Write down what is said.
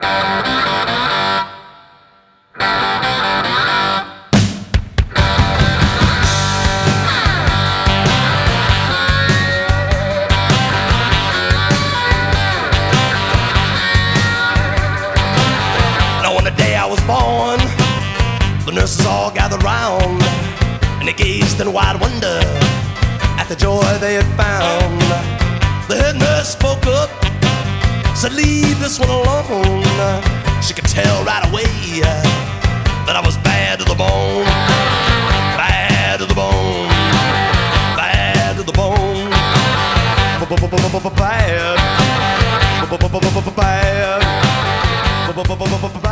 Born, the nurses all gathered round, and they gazed in wide wonder at the joy they had found. The head nurse spoke up, said, "Leave this one alone." She could tell right away that I was bad to the bone, bad to the bone, bad to the bone, bad, bad, bad.